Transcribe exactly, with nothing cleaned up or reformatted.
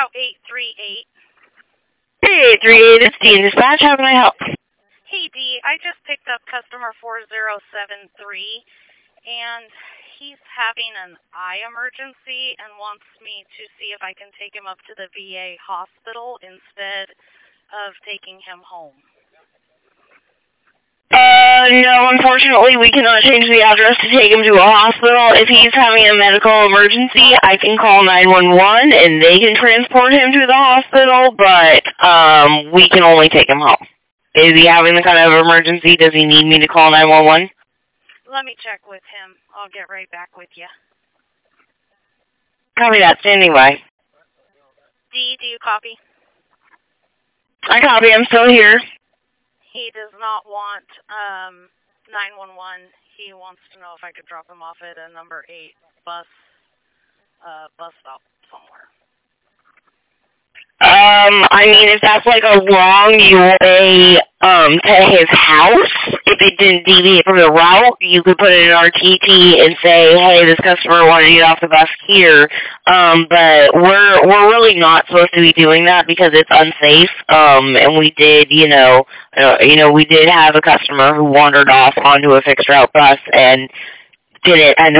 Route eight three eight. Hey, eight three eight, it's D in Dispatch. How can I help? Hey, D. I just picked up customer four zero seven three, and he's having an eye emergency and wants me to see if I can take him up to the V A hospital instead of taking him home. Uh, no, unfortunately, we cannot change the address to take him to a hospital. If he's having a medical emergency, I can call nine one one, and they can transport him to the hospital, but um, we can only take him home. Is he having the kind of emergency? Does he need me to call nine one one? Let me check with him. I'll get right back with you. Copy that. Standing by. D, do you copy? I copy. I'm still here. He does not want um, nine one one. He wants to know if I could drop him off at a number eight bus uh, bus stop somewhere. Um, I mean, if that's like a long way um, to his house, if it didn't deviate from the route, you could put it in our T T and say, hey, this customer wanted to get off the bus here. Um, but we're we're really not supposed to be doing that because it's unsafe. Um, and we did, you know, uh, you know, we did have a customer who wandered off onto a fixed route bus and did it and